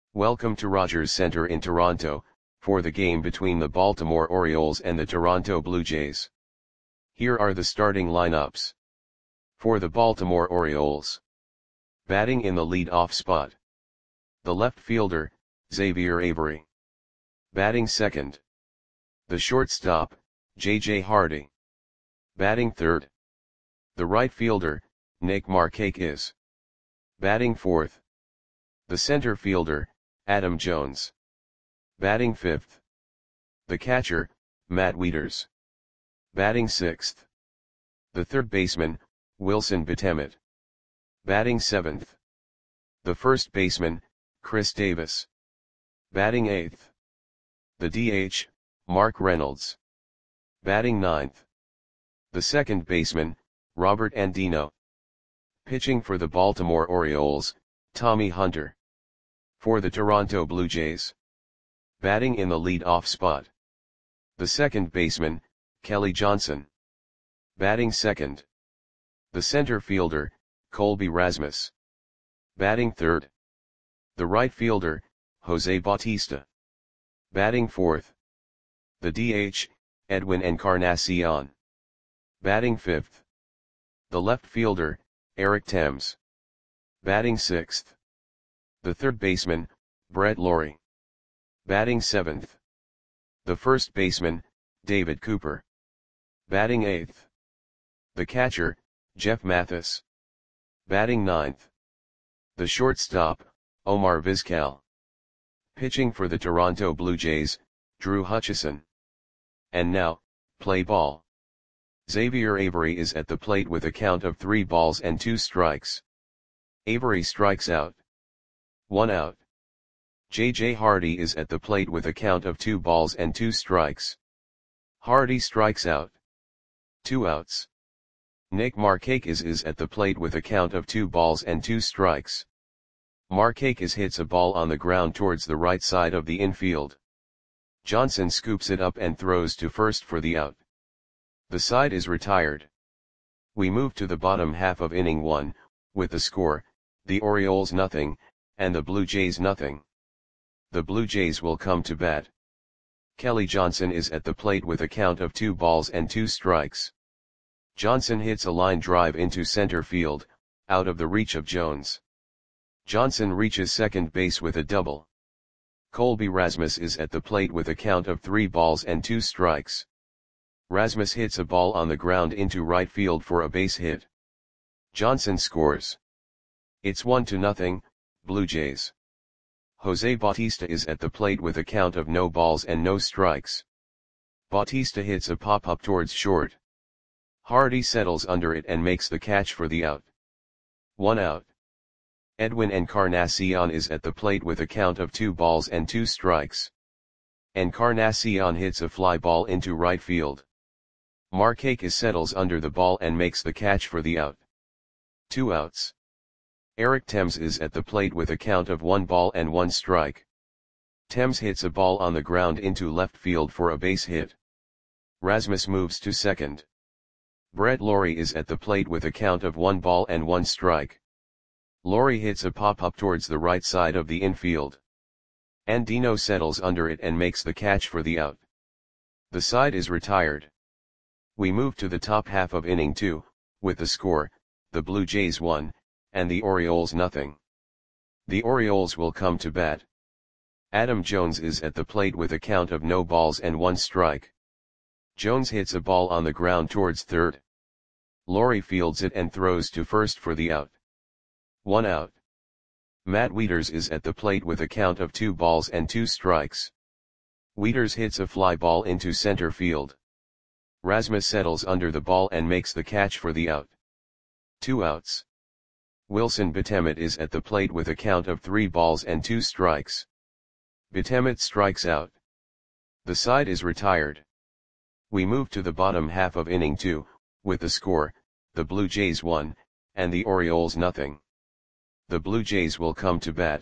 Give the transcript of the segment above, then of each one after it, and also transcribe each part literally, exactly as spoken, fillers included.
Welcome to Rogers Centre in Toronto, for the game between the Baltimore Orioles and the Toronto Blue Jays. Here are the starting lineups. For the Baltimore Orioles. Batting in the lead-off spot. The left fielder, Xavier Avery. Batting second. The shortstop, J J Hardy. Batting third. The right fielder, Nick Markakis. Batting fourth. The center fielder, Adam Jones. Batting fifth. The catcher, Matt Wieters. Batting sixth. The third baseman, Wilson Betemet. Batting seventh. The first baseman, Chris Davis. Batting eighth. The D H, Mark Reynolds. Batting ninth. The second baseman, Robert Andino. Pitching for the Baltimore Orioles, Tommy Hunter. For the Toronto Blue Jays. Batting in the lead-off spot. The second baseman, Kelly Johnson. Batting second. The center fielder, Colby Rasmus. Batting third. The right fielder, Jose Bautista. Batting fourth. The D H, Edwin Encarnacion. Batting fifth. The left fielder, Eric Thames. Batting sixth. The third baseman, Brett Lawrie. Batting seventh. The first baseman, David Cooper. Batting eighth. The catcher, Jeff Mathis. Batting ninth. The shortstop, Omar Vizquel. Pitching for the Toronto Blue Jays, Drew Hutchison. And now, play ball. Xavier Avery is at the plate with a count of three balls and two strikes. Avery strikes out. One out. J J Hardy is at the plate with a count of two balls and two strikes. Hardy strikes out. Two outs. Nick Markakis is at the plate with a count of two balls and two strikes. Markakis hits a ball on the ground towards the right side of the infield. Johnson scoops it up and throws to first for the out. The side is retired. We move to the bottom half of inning one, with the score, the Orioles nothing, and the Blue Jays nothing. The Blue Jays will come to bat. Kelly Johnson is at the plate with a count of two balls and two strikes. Johnson hits a line drive into center field, out of the reach of Jones. Johnson reaches second base with a double. Colby Rasmus is at the plate with a count of three balls and two strikes. Rasmus hits a ball on the ground into right field for a base hit. Johnson scores. It's one to nothing, Blue Jays. Jose Bautista is at the plate with a count of no balls and no strikes. Bautista hits a pop-up towards short. Hardy settles under it and makes the catch for the out. One out. Edwin Encarnacion is at the plate with a count of two balls and two strikes. Encarnacion hits a fly ball into right field. Markakis settles under the ball and makes the catch for the out. Two outs. Eric Thames is at the plate with a count of one ball and one strike. Thames hits a ball on the ground into left field for a base hit. Rasmus moves to second. Brett Lawrie is at the plate with a count of one ball and one strike. Lawrie hits a pop-up towards the right side of the infield. Andino settles under it and makes the catch for the out. The side is retired. We move to the top half of inning two, with the score, the Blue Jays one, and the Orioles nothing. The Orioles will come to bat. Adam Jones is at the plate with a count of no balls and one strike. Jones hits a ball on the ground towards third. Lawrie fields it and throws to first for the out. One out. Matt Wieters is at the plate with a count of two balls and two strikes. Wieters hits a fly ball into center field. Rasmus settles under the ball and makes the catch for the out. Two outs. Wilson Betemet is at the plate with a count of three balls and two strikes. Betemet strikes out. The side is retired. We move to the bottom half of inning two, with the score, the Blue Jays one, and the Orioles nothing. The Blue Jays will come to bat.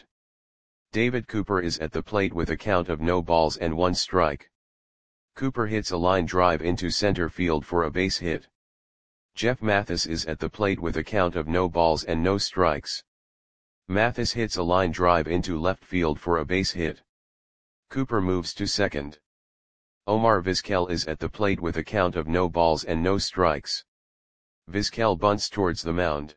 David Cooper is at the plate with a count of no balls and one strike. Cooper hits a line drive into center field for a base hit. Jeff Mathis is at the plate with a count of no balls and no strikes. Mathis hits a line drive into left field for a base hit. Cooper moves to second. Omar Vizquel is at the plate with a count of no balls and no strikes. Vizquel bunts towards the mound.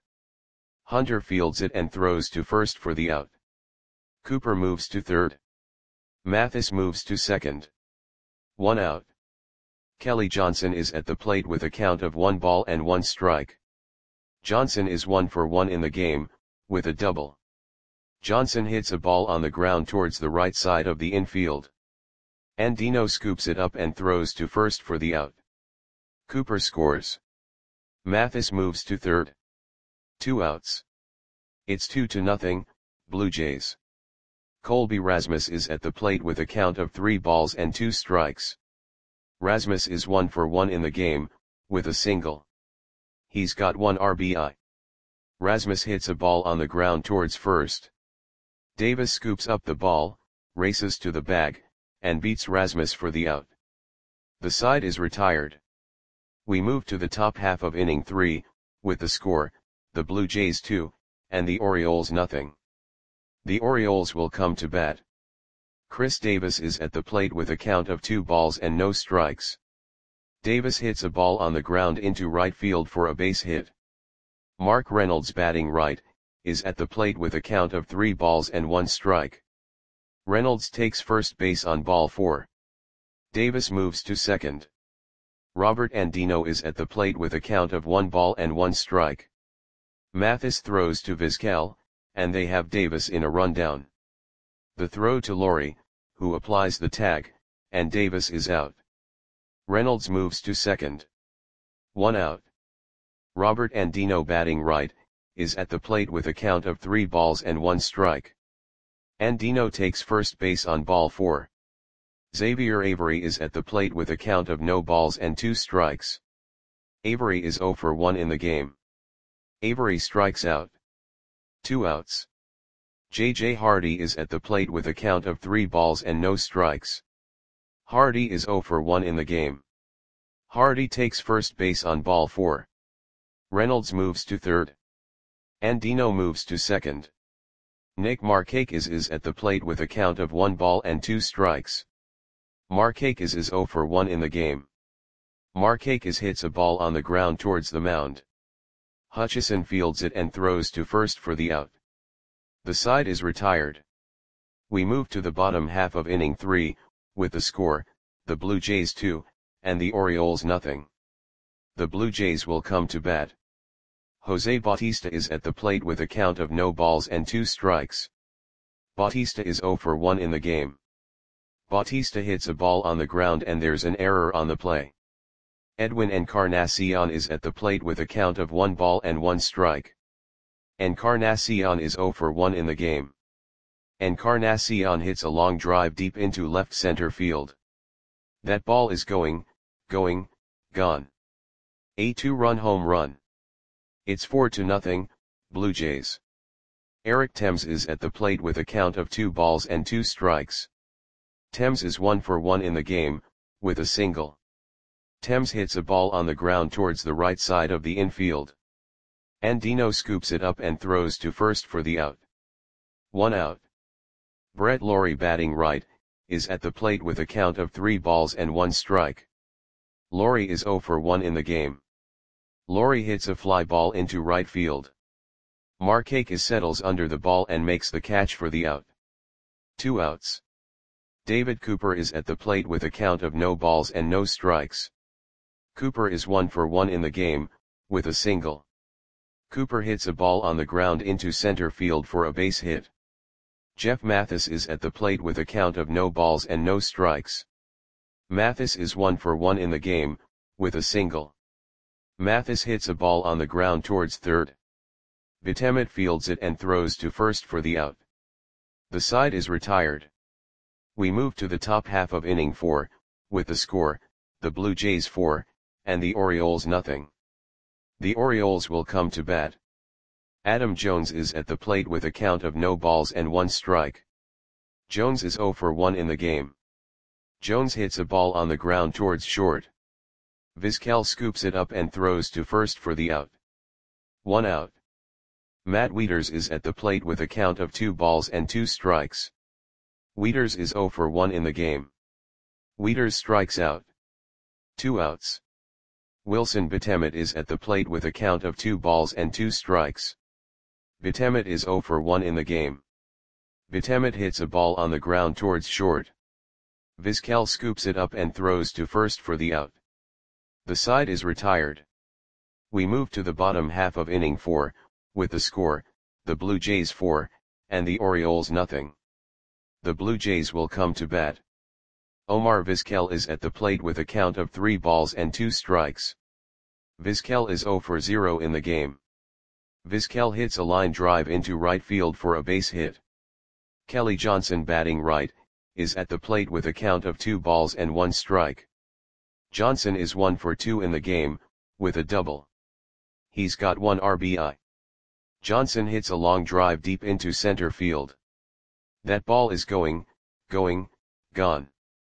Hunter fields it and throws to first for the out. Cooper moves to third. Mathis moves to second. One out. Kelly Johnson is at the plate with a count of one ball and one strike. Johnson is one for one in the game, with a double. Johnson hits a ball on the ground towards the right side of the infield. Andino scoops it up and throws to first for the out. Cooper scores. Mathis moves to third. Two outs. It's two to nothing, Blue Jays. Colby Rasmus is at the plate with a count of three balls and two strikes. Rasmus is one for one in the game, with a single. He's got one R B I. Rasmus hits a ball on the ground towards first. Davis scoops up the ball, races to the bag, and beats Rasmus for the out. The side is retired. We move to the top half of inning three, with the score, the Blue Jays two, and the Orioles nothing. The Orioles will come to bat. Chris Davis is at the plate with a count of two balls and no strikes. Davis hits a ball on the ground into right field for a base hit. Mark Reynolds, batting right, is at the plate with a count of three balls and one strike. Reynolds takes first base on ball four. Davis moves to second. Robert Andino is at the plate with a count of one ball and one strike. Mathis throws to Vizquel, and they have Davis in a rundown. The throw to Laurie, who applies the tag, and Davis is out. Reynolds moves to second. One out. Robert Andino, batting right, is at the plate with a count of three balls and one strike. Andino takes first base on ball four. Xavier Avery is at the plate with a count of no balls and two strikes. Avery is zero for one in the game. Avery strikes out. Two outs. J J Hardy is at the plate with a count of three balls and no strikes. Hardy is zero for one in the game. Hardy takes first base on ball four. Reynolds moves to third. Andino moves to second. Nick Markakis is at the plate with a count of one ball and two strikes. Markakis is zero for one in the game. Markakis hits a ball on the ground towards the mound. Hutchison fields it and throws to first for the out. The side is retired. We move to the bottom half of inning three, with the score, the Blue Jays two, and the Orioles nothing. The Blue Jays will come to bat. Jose Bautista is at the plate with a count of no balls and two strikes. Bautista is zero for one in the game. Bautista hits a ball on the ground and there's an error on the play. Edwin Encarnacion is at the plate with a count of one ball and one strike. Encarnacion is zero for one in the game. Encarnacion hits a long drive deep into left center field. That ball is going, going, gone. A two-run home run. It's four to nothing, Blue Jays. Eric Thames is at the plate with a count of two balls and two strikes. Thames is one for one in the game, with a single. Thames hits a ball on the ground towards the right side of the infield. Andino scoops it up and throws to first for the out. One out. Brett Laurie, batting right, is at the plate with a count of three balls and one strike. Laurie is zero for one in the game. Laurie hits a fly ball into right field. Markakis settles under the ball and makes the catch for the out. Two outs. David Cooper is at the plate with a count of no balls and no strikes. Cooper is one for one in the game, with a single. Cooper hits a ball on the ground into center field for a base hit. Jeff Mathis is at the plate with a count of no balls and no strikes. Mathis is one for one in the game, with a single. Mathis hits a ball on the ground towards third. Betemet fields it and throws to first for the out. The side is retired. We move to the top half of inning four, with the score, the Blue Jays four, and the Orioles nothing. The Orioles will come to bat. Adam Jones is at the plate with a count of no balls and one strike. Jones is zero for one in the game. Jones hits a ball on the ground towards short. Vizquel scoops it up and throws to first for the out. One out. Matt Wieters is at the plate with a count of two balls and two strikes. Wieters is zero for one in the game. Wieters strikes out. Two outs. Wilson Betemet is at the plate with a count of two balls and two strikes. Betemet is zero for one in the game. Betemet hits a ball on the ground towards short. Vizquel scoops it up and throws to first for the out. The side is retired. We move to the bottom half of inning four, with the score, the Blue Jays four, and the Orioles nothing. The Blue Jays will come to bat. Omar Vizquel is at the plate with a count of three balls and two strikes. Vizquel is zero for zero in the game. Vizquel hits a line drive into right field for a base hit. Kelly Johnson, batting right, is at the plate with a count of two balls and one strike. Johnson is one for two in the game, with a double. He's got one R B I. Johnson hits a long drive deep into center field. That ball is going, going, gone.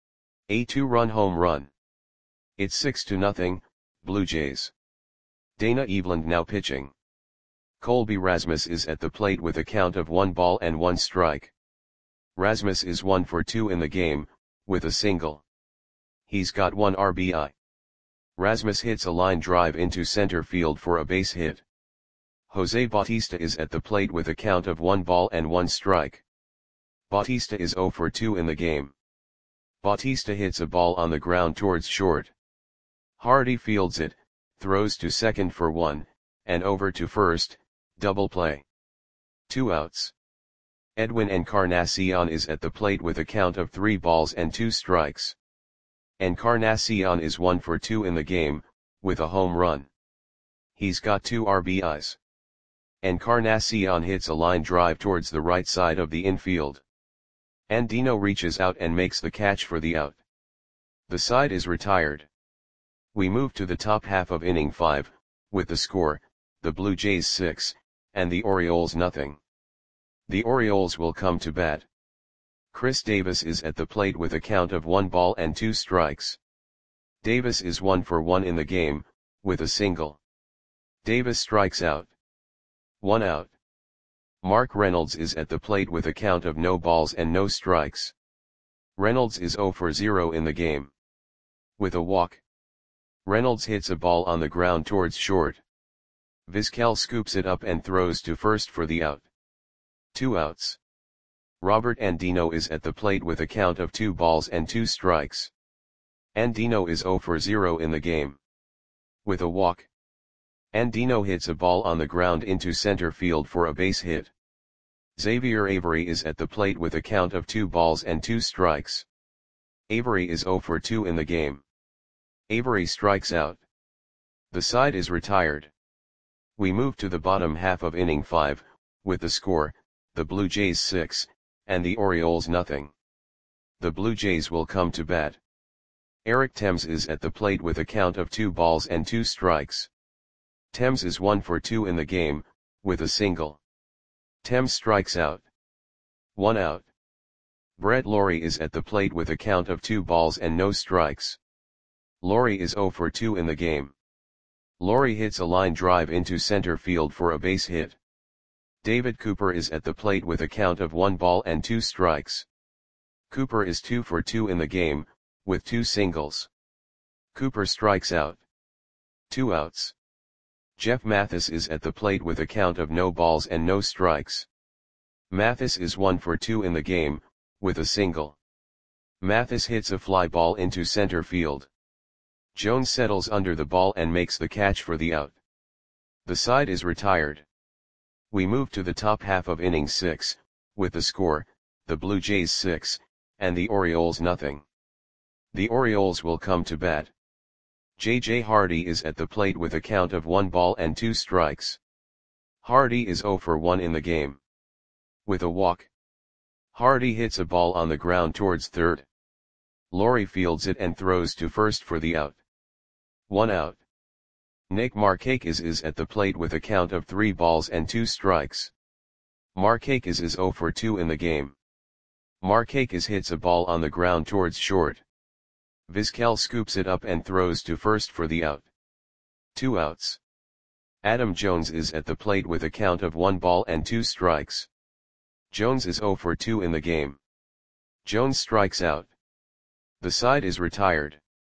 A two-run home run. It's six to nothing, Blue Jays. Dana Eveland now pitching. Colby Rasmus is at the plate with a count of one ball and one strike. Rasmus is one for two in the game, with a single. He's got one R B I. Rasmus hits a line drive into center field for a base hit. Jose Bautista is at the plate with a count of one ball and one strike. Bautista is zero for two in the game. Bautista hits a ball on the ground towards short. Hardy fields it, throws to second for one, and over to first, double play. Two outs. Edwin Encarnacion is at the plate with a count of three balls and two strikes. Encarnacion is one for two in the game, with a home run. He's got two R B Is. Encarnacion hits a line drive towards the right side of the infield. Andino reaches out and makes the catch for the out. The side is retired. We move to the top half of inning five, with the score, the Blue Jays six, and the Orioles nothing. The Orioles will come to bat. Chris Davis is at the plate with a count of one ball and two strikes. Davis is one for one in the game, with a single. Davis strikes out. One out. Mark Reynolds is at the plate with a count of no balls and no strikes. Reynolds is zero for zero in the game. With a walk. Reynolds hits a ball on the ground towards short. Vizquel scoops it up and throws to first for the out. Two outs. Robert Andino is at the plate with a count of two balls and two strikes. Andino is zero for zero in the game. With a walk. Andino hits a ball on the ground into center field for a base hit. Xavier Avery is at the plate with a count of two balls and two strikes. Avery is zero for two in the game. Avery strikes out. The side is retired. We move to the bottom half of inning five, with the score, the Blue Jays six, and the Orioles nothing. The Blue Jays will come to bat. Eric Thames is at the plate with a count of two balls and two strikes. Thames is one for two in the game, with a single. Thames strikes out. One out. Brett Lawrie is at the plate with a count of two balls and no strikes. Lawrie is zero for two in the game. Lawrie hits a line drive into center field for a base hit. David Cooper is at the plate with a count of one ball and two strikes. Cooper is two for two in the game, with two singles. Cooper strikes out. Two outs. Jeff Mathis is at the plate with a count of no balls and no strikes. Mathis is one for two in the game, with a single. Mathis hits a fly ball into center field. Jones settles under the ball and makes the catch for the out. The side is retired. We move to the top half of inning six, with the score, the Blue Jays six, and the Orioles nothing. The Orioles will come to bat. J J Hardy is at the plate with a count of one ball and two strikes. Hardy is zero for one in the game. With a walk. Hardy hits a ball on the ground towards third. Lawrie fields it and throws to first for the out. One out. Nick Markakis is at the plate with a count of three balls and two strikes. Markakis is zero for two in the game. Markakis hits a ball on the ground towards short. Vizquel scoops it up and throws to first for the out. Two outs. Adam Jones is at the plate with a count of one ball and two strikes. Jones is zero for two in the game. Jones strikes out. The side is retired.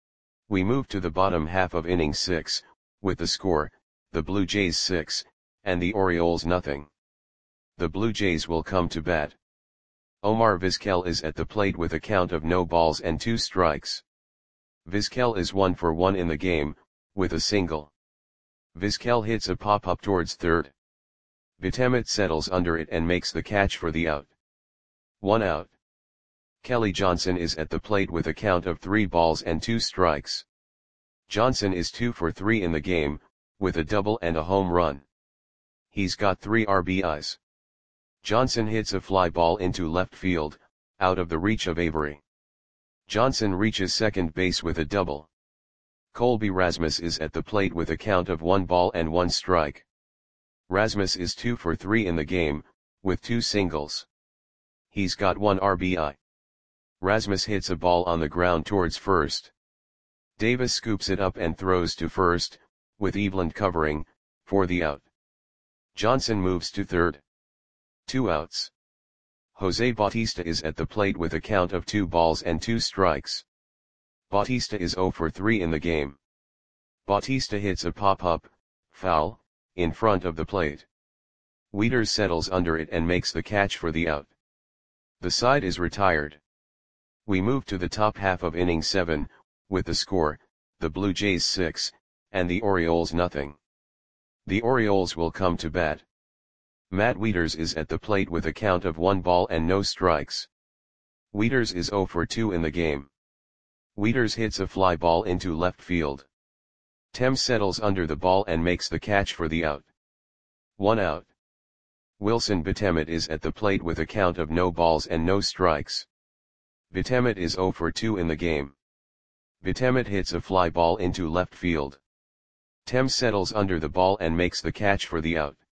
We move to the bottom half of inning six, with the score, the Blue Jays six, and the Orioles nothing. The Blue Jays will come to bat. Omar Vizquel is at the plate with a count of no balls and two strikes. Vizquel is one for one in the game, with a single. Vizquel hits a pop-up towards third. Betemet settles under it and makes the catch for the out. One out. Kelly Johnson is at the plate with a count of three balls and two strikes. Johnson is two for three in the game, with a double and a home run. He's got three R B Is. Johnson hits a fly ball into left field, out of the reach of Avery. Johnson reaches second base with a double. Colby Rasmus is at the plate with a count of one ball and one strike. Rasmus is two for three in the game, with two singles. He's got one R B I. Rasmus hits a ball on the ground towards first. Davis scoops it up and throws to first, with Eveland covering, for the out. Johnson moves to third. Two outs. Jose Bautista is at the plate with a count of two balls and two strikes. Bautista is zero for three in the game. Bautista hits a pop-up, foul, in front of the plate. Wieters settles under it and makes the catch for the out. The side is retired. We move to the top half of inning seven, with the score, the Blue Jays six, and the Orioles nothing. The Orioles will come to bat. Matt Wieters is at the plate with a count of one ball and no strikes. Wieters is zero for two in the game. Wieters hits a fly ball into left field. Thames settles under the ball and makes the catch for the out. One out. Wilson Betemet is at the plate with a count of no balls and no strikes. Betemet is zero for two in the game. Betemet hits a fly ball into left field. Thames settles under the ball and makes the catch for the out.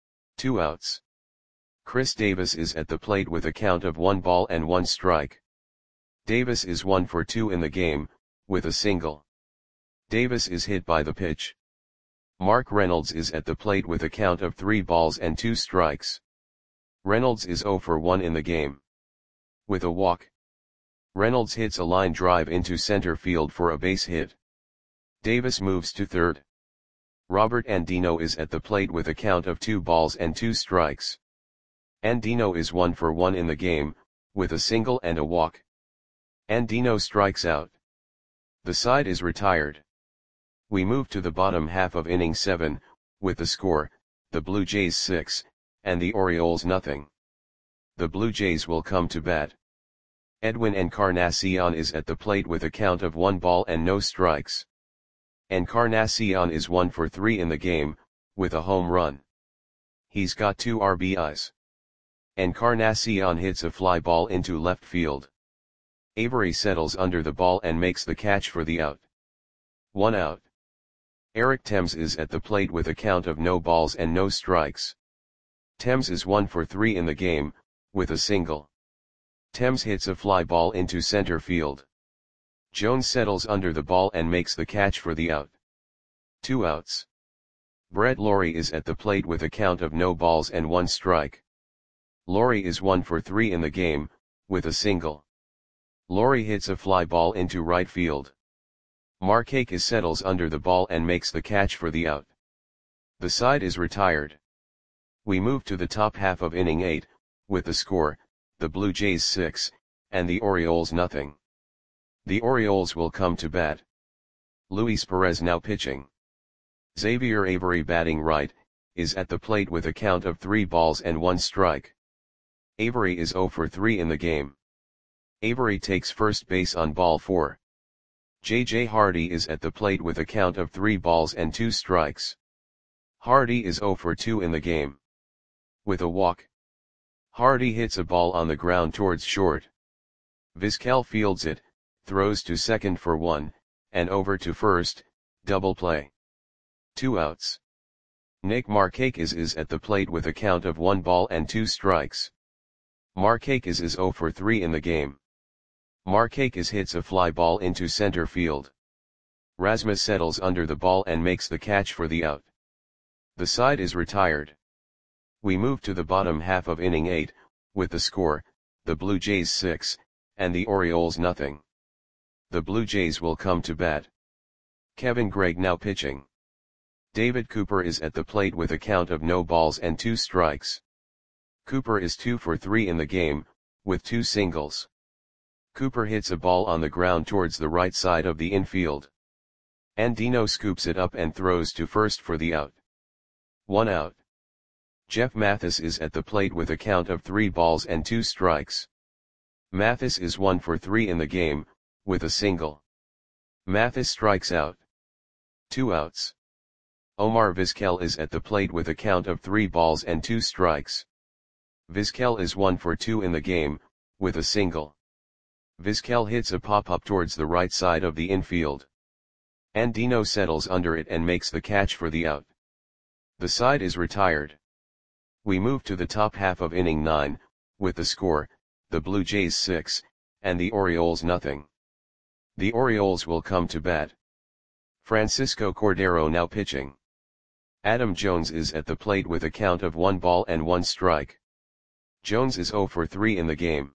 Two outs. Chris Davis is at the plate with a count of one ball and one strike. Davis is one for two in the game, with a single. Davis is hit by the pitch. Mark Reynolds is at the plate with a count of three balls and two strikes. Reynolds is zero for one in the game. With a walk. Reynolds hits a line drive into center field for a base hit. Davis moves to third. Robert Andino is at the plate with a count of two balls and two strikes. Andino is one for one in the game, with a single and a walk. Andino strikes out. The side is retired. We move to the bottom half of inning seven, with the score, the Blue Jays six, and the Orioles nothing. The Blue Jays will come to bat. Edwin Encarnacion is at the plate with a count of one ball and no strikes. Encarnacion is one for three in the game, with a home run. He's got two R B Is. Encarnacion hits a fly ball into left field. Avery settles under the ball and makes the catch for the out. One out. Eric Thames is at the plate with a count of no balls and no strikes. Thames is one for three in the game, with a single. Thames hits a fly ball into center field. Jones settles under the ball and makes the catch for the out. Two outs. Brett Lawrie is at the plate with a count of no balls and one strike. Lawrie is one for three in the game, with a single. Lawrie hits a fly ball into right field. Markakis settles under the ball and makes the catch for the out. The side is retired. We move to the top half of inning eight, with the score, the Blue Jays six, and the Orioles nothing. The Orioles will come to bat. Luis Perez now pitching. Xavier Avery batting right, is at the plate with a count of three balls and one strike. Avery is zero for three in the game. Avery takes first base on ball four. J J Hardy is at the plate with a count of three balls and two strikes. Hardy is zero for two in the game. With a walk. Hardy hits a ball on the ground towards short. Vizquel fields it, throws to second for one, and over to first, double play. Two outs. Nick Markakis is at the plate with a count of one ball and two strikes. Markakis is zero for three in the game. Markakis hits a fly ball into center field. Rasmus settles under the ball and makes the catch for the out. The side is retired. We move to the bottom half of inning eight, with the score, the Blue Jays six, and the Orioles nothing. The Blue Jays will come to bat. Kevin Gregg now pitching. David Cooper is at the plate with a count of no balls and two strikes. Cooper is two for three in the game, with two singles. Cooper hits a ball on the ground towards the right side of the infield. Andino scoops it up and throws to first for the out. One out. Jeff Mathis is at the plate with a count of three balls and two strikes. Mathis is one for three in the game, with a single. Mathis strikes out. Two outs. Omar Vizquel is at the plate with a count of three balls and two strikes. Vizquel is one for two in the game, with a single. Vizquel hits a pop-up towards the right side of the infield. Andino settles under it and makes the catch for the out. The side is retired. We move to the top half of inning nine, with the score, the Blue Jays six, and the Orioles nothing. The Orioles will come to bat. Francisco Cordero now pitching. Adam Jones is at the plate with a count of one ball and one strike. Jones is zero for three in the game.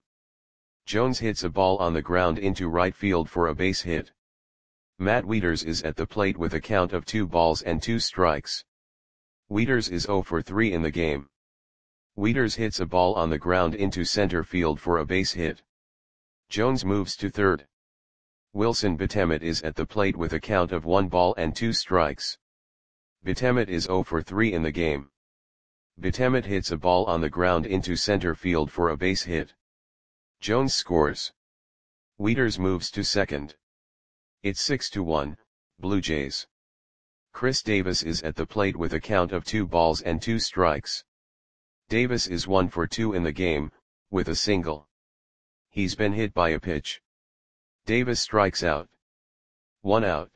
Jones hits a ball on the ground into right field for a base hit. Matt Wieters is at the plate with a count of two balls and two strikes. Wieters is zero for three in the game. Wieters hits a ball on the ground into center field for a base hit. Jones moves to third. Wilson Betemit is at the plate with a count of one ball and two strikes. Betemit is zero for three in the game. Betemit hits a ball on the ground into center field for a base hit. Jones scores. Wieters moves to second. It's six to one, Blue Jays. Chris Davis is at the plate with a count of two balls and two strikes. Davis is one for two in the game, with a single. He's been hit by a pitch. Davis strikes out. One out.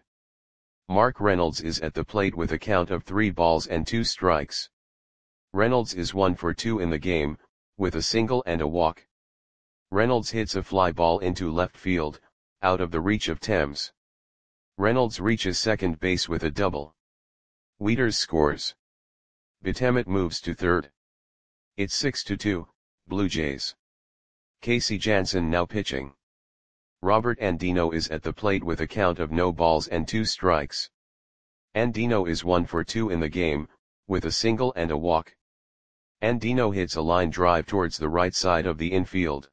Mark Reynolds is at the plate with a count of three balls and two strikes. Reynolds is one for two in the game, with a single and a walk. Reynolds hits a fly ball into left field, out of the reach of Thames. Reynolds reaches second base with a double. Wieters scores. Betemit moves to third. It's six to two, Blue Jays. Casey Janssen now pitching. Robert Andino is at the plate with a count of no balls and two strikes. Andino is one for two in the game, with a single and a walk. Andino hits a line drive towards the right side of the infield.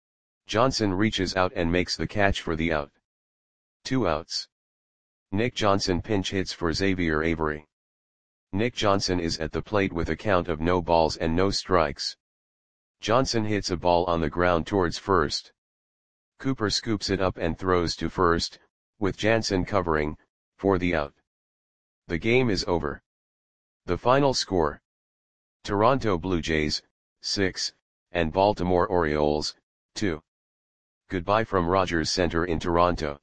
Johnson reaches out and makes the catch for the out. Two outs. Nick Johnson pinch hits for Xavier Avery. Nick Johnson is at the plate with a count of no balls and no strikes. Johnson hits a ball on the ground towards first. Cooper scoops it up and throws to first, with Jansen covering, for the out. The game is over. The final score: Toronto Blue Jays, six, and Baltimore Orioles, two. Goodbye from Rogers Center in Toronto.